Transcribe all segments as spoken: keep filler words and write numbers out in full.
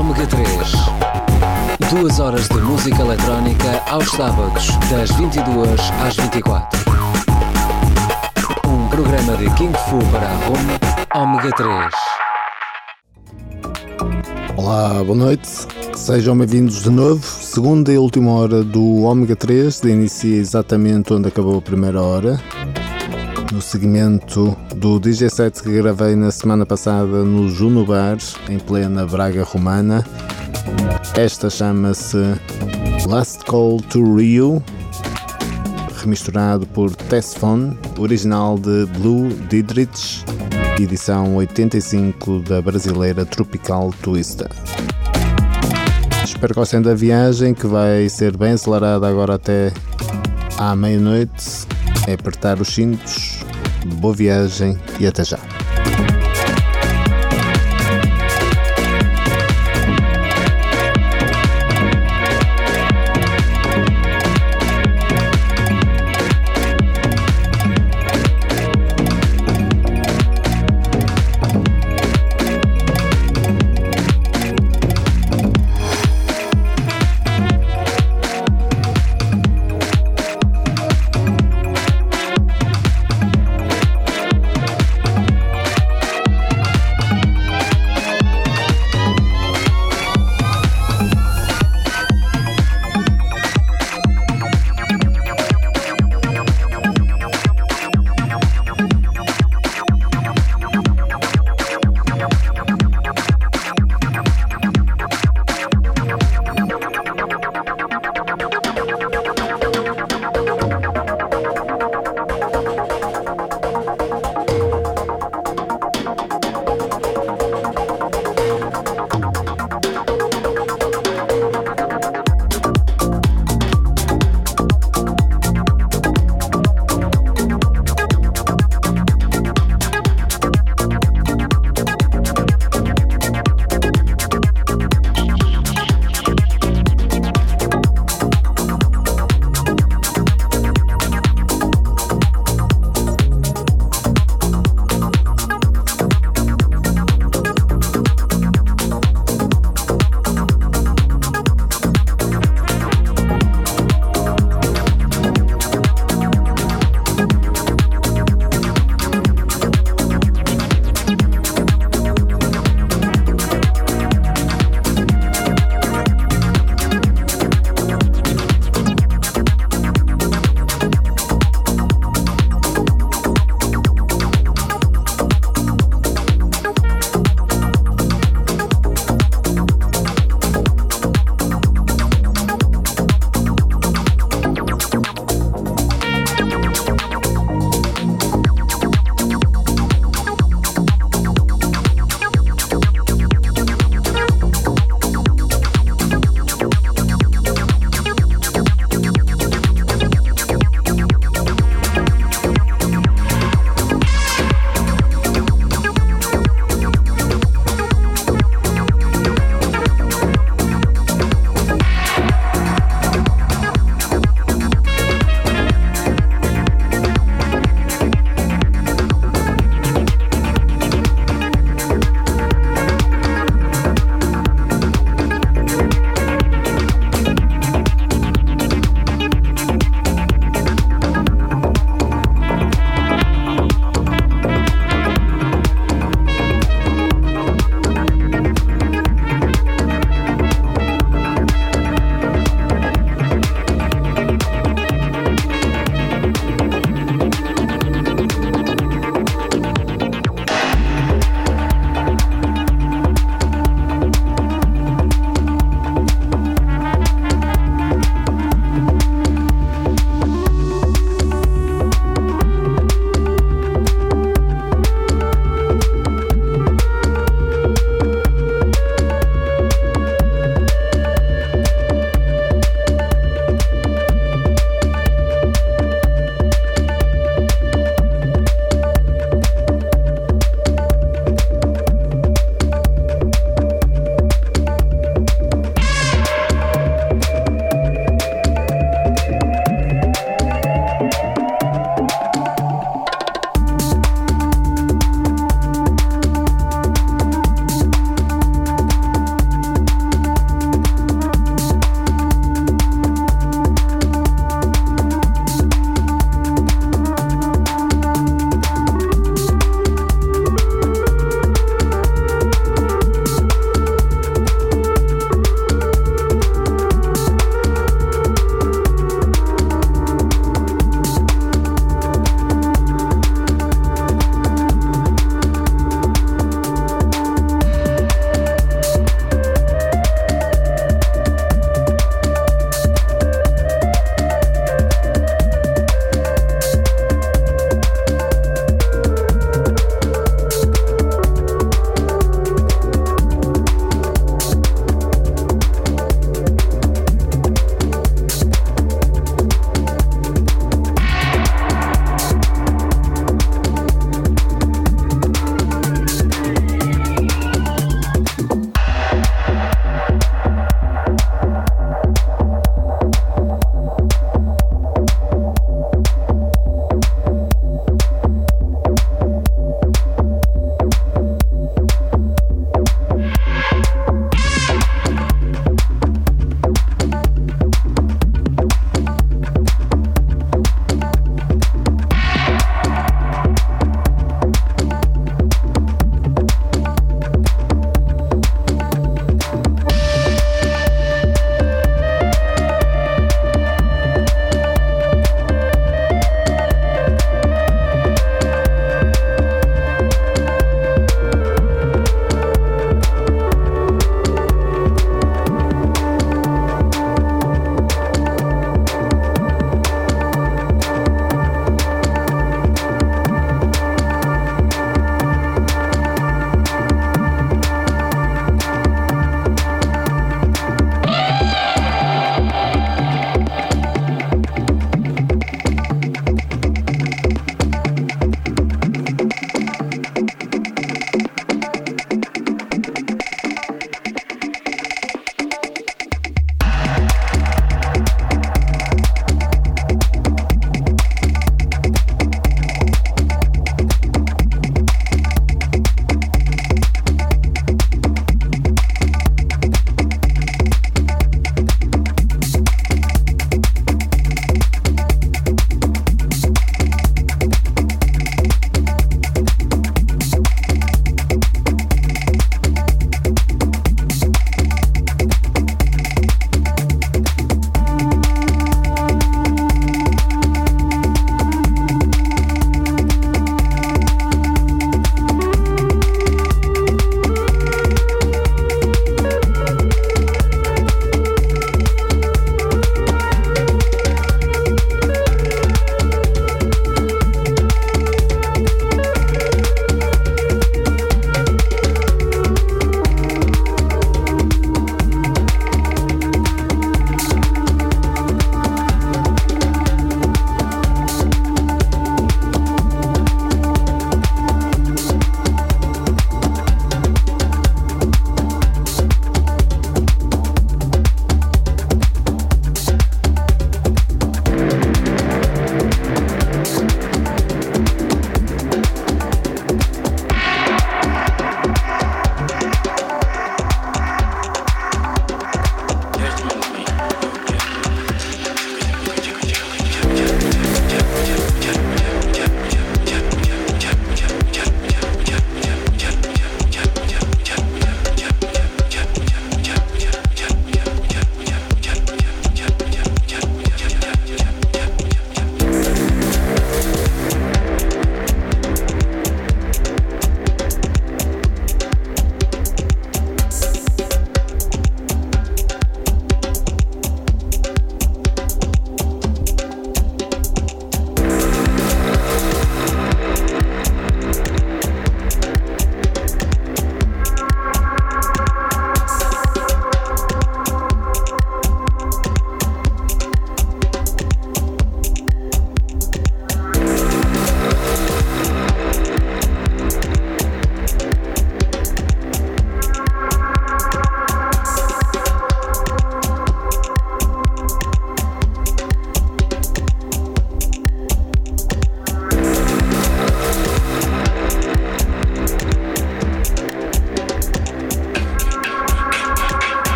Ômega três. Duas horas de música eletrónica aos sábados, das vinte e duas às vinte e quatro. Um programa de King Fu para a Roma, Ômega três. Olá, boa noite. Sejam bem-vindos de novo. Segunda e última hora do Ômega três. Inicia exatamente onde acabou a primeira hora. No segmento do D J set que gravei na semana passada no Juno Bar, em plena Braga Romana. Esta chama-se Last Call to Rio, remisturado por Tesfon, original de Blue Dietrich, edição oitenta e cinco da brasileira Tropical Twister. Espero que gostem da viagem, que vai ser bem acelerada agora até à meia-noite. É apertar os cintos. Boa viagem e até já.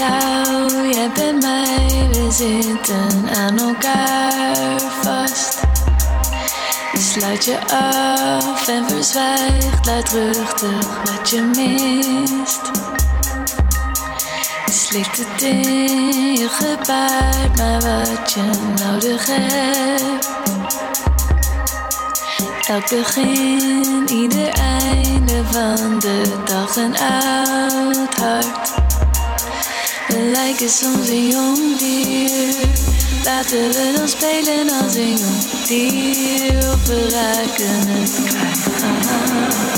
jou, jij bent mij, we zitten aan elkaar vast. Je sluit je af en verzwijgt luidruchtig wat je mist. Je slikt het in, je gebaart maar wat je nodig hebt. Elk begin, ieder einde van de dag een oud hart. We lijken soms een jong dier. Laten we dan spelen als een jong dier. Of we raken het kwijt. Ah.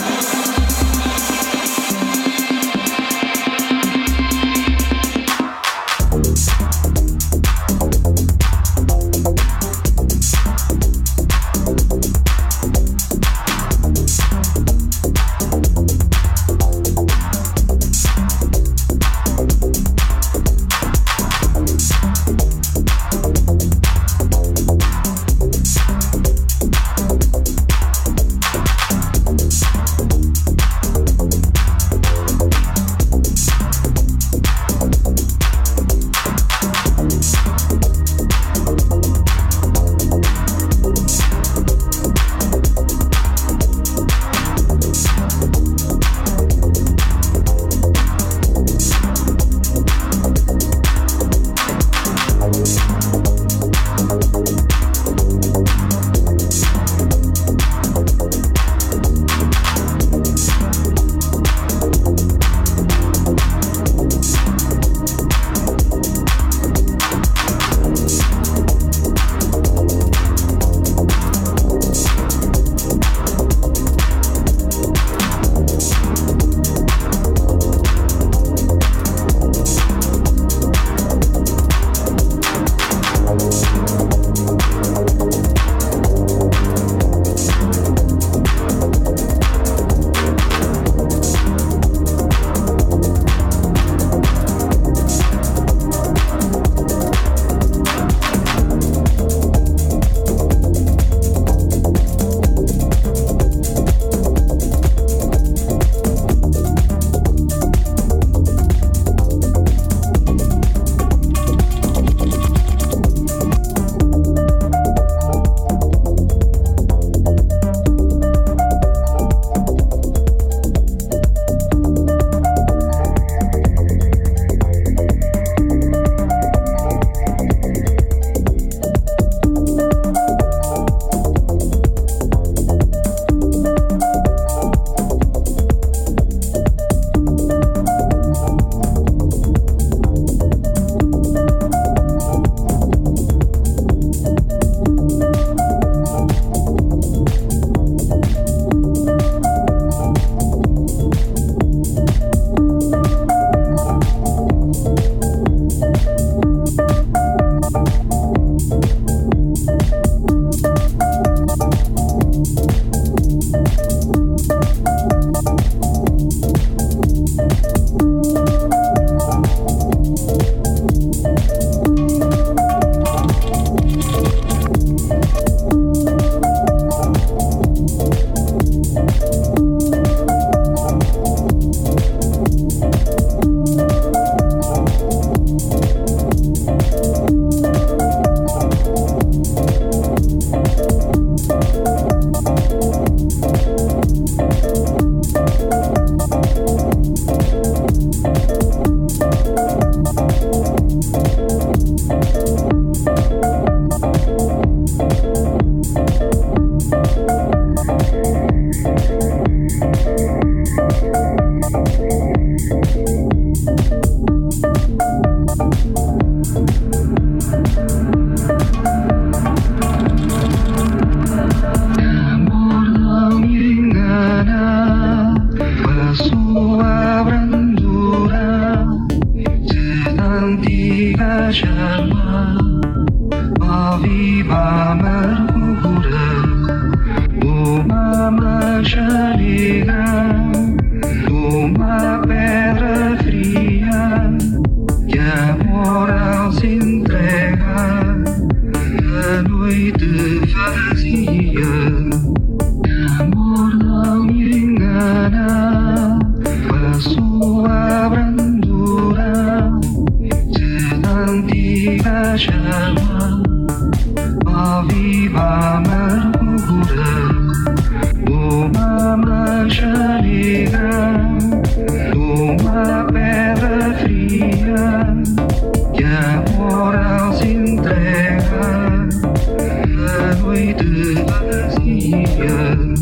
fria que amor aos entrega a noite vazia.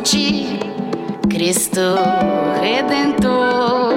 ti, Cristo Redentor.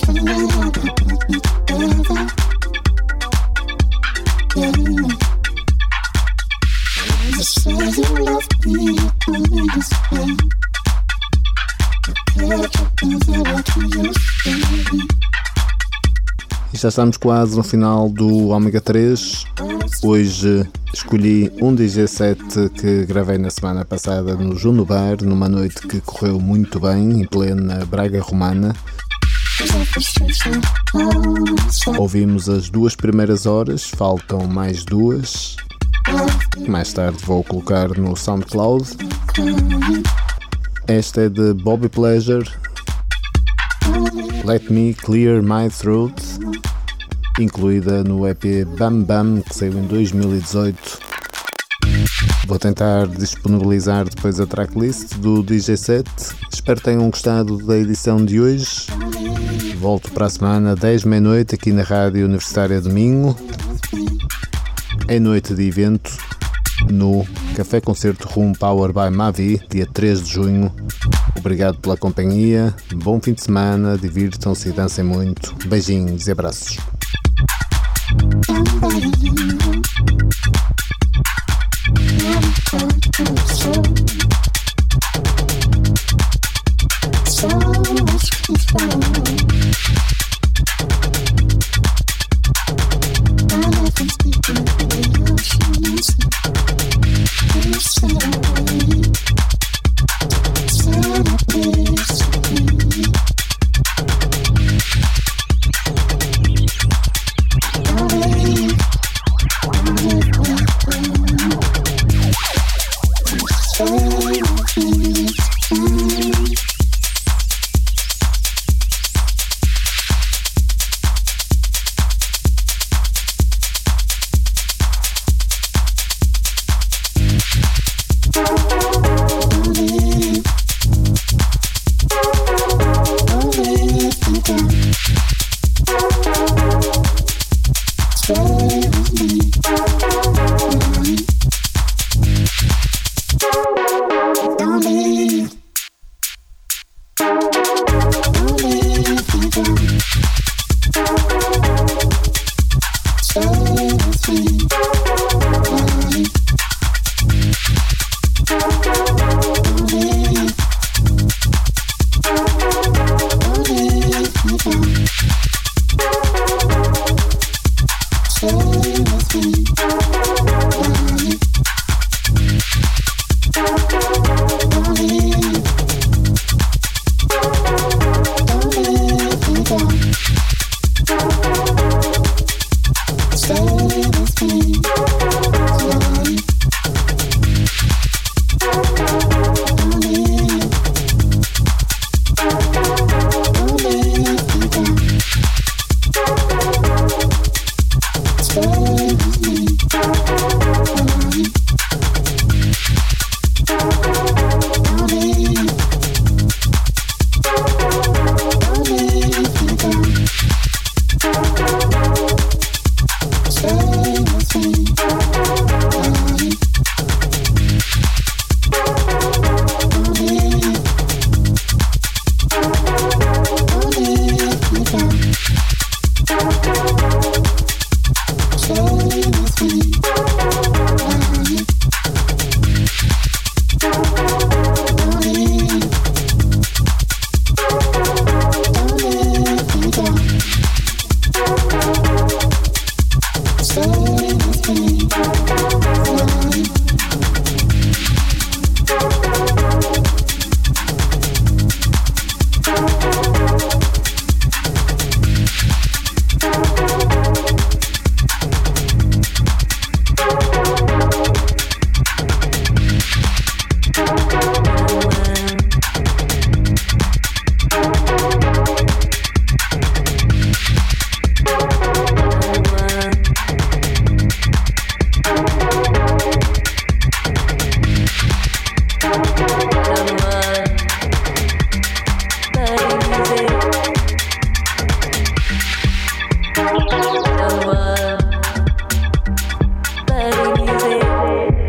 E já estamos quase no final do Ômega três. Hoje escolhi um D J set que gravei na semana passada no Juno Bar, numa noite que correu muito bem, em plena Braga Romana. Ouvimos as duas primeiras horas, faltam mais duas. Mais tarde vou colocar no SoundCloud. Esta é de Bobby Pleasure, Let Me Clear My Throat, incluída no E P Bam Bam, que saiu em dois mil e dezoito. Vou tentar disponibilizar depois a tracklist do D J set. Espero que tenham gostado da edição de hoje. Volto para a semana, dez da meia-noite, aqui na Rádio Universitária de Minho, em noite de evento, no Café Concerto Room Power by Mavi, dia três de junho. Obrigado pela companhia, bom fim de semana, divirtam-se e dancem muito. Beijinhos e abraços.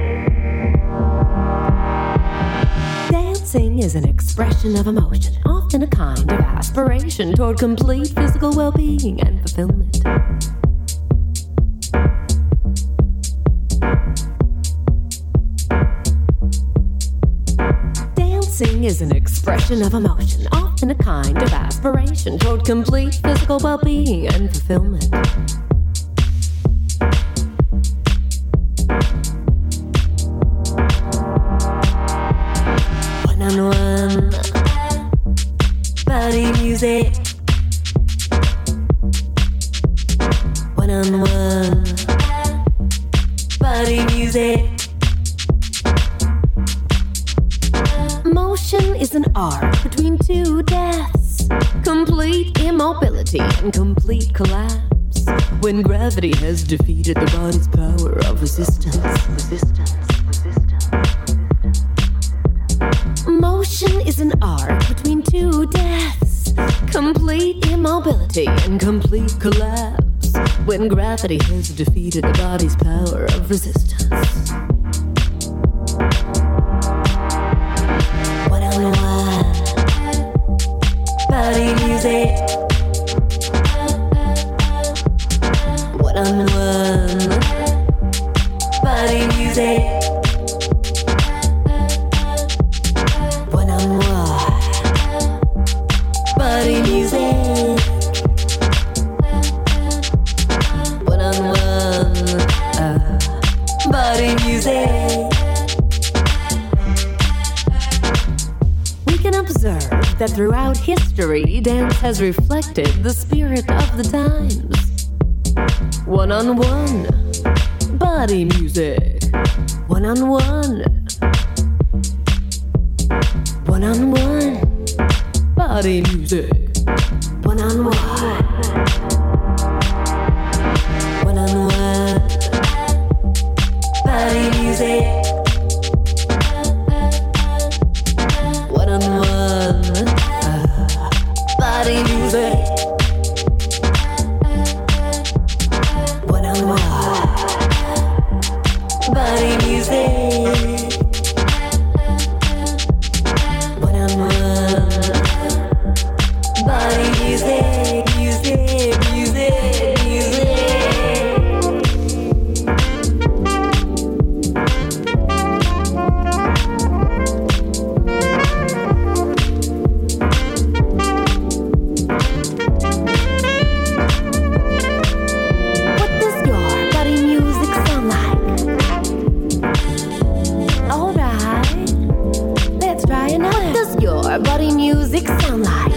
Of emotion, often often a kind of aspiration toward complete physical well-being and fulfillment. Dancing is an expression of emotion, often a kind of aspiration toward complete physical well-being and fulfillment. One-on-one body music. One-on-one body music. Motion is an art between two deaths, complete immobility and complete collapse, when gravity has defeated the body's power of resistance. Resistance. Motion is an art between two deaths, complete immobility and complete collapse, when gravity has defeated the body's power of resistance. One-on-one body music. One-on-one body music. Body music. One-on-one uh, body music. We can observe that throughout history, dance has reflected the spirit of the times. One-on-one body music. One-on-one. One-on-one body music. One-on-one. One-on-one body music. One-on-one uh, body music. One-on-one body music. One-on-one body music, music, music, music. What does your body music sound like? Alright, let's try another. What does your body music sound like?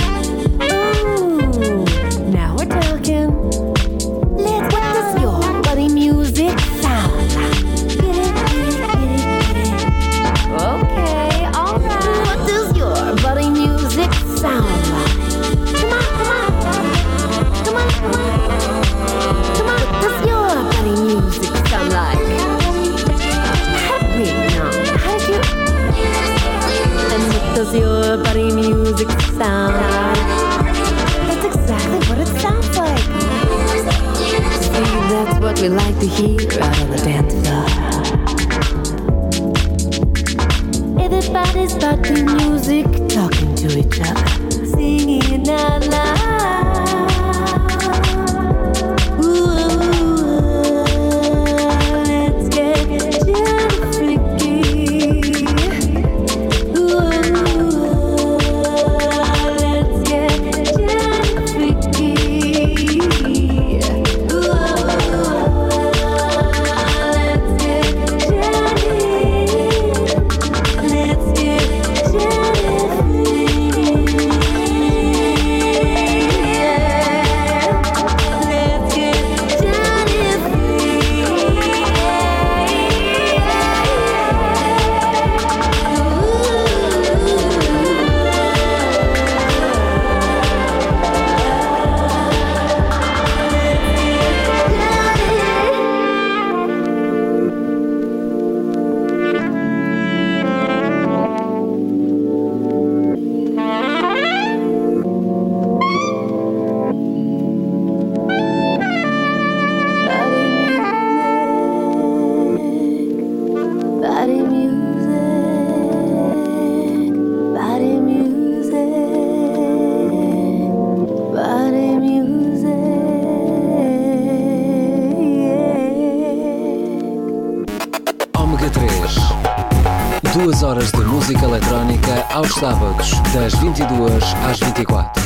Now we're talking. Let's what does your body music sound like? Get it, get it, get it, get it. Okay, alright. What does your body music sound like? Come on, come on. Come on, come on. Come on, what does your body music sound like? Help me now. How did you? And what does your body music sound like? That's exactly what it sounds like. See, that's what we like to hear out on the dance floor. Everybody's got the music, talking to each other, singing out loud. Ooh, let's get jam freaky. Ooh, let's get jam freaky. Ooh, let's get jammy. Let's get jammy. música eletrónica aos sábados, das vinte e duas às vinte e quatro.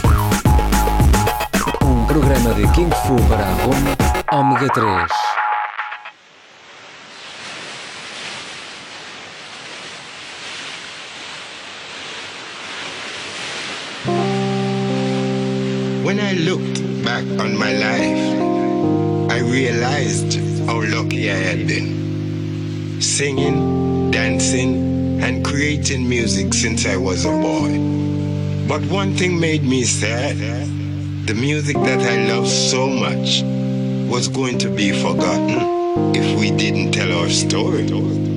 Um programa de King Fu para a Roma, Ômega três. When I looked back on my life, I realized how lucky I had been. Singing, dancing, and creating music since I was a boy. But one thing made me sad. The music that I loved so much was going to be forgotten if we didn't tell our story.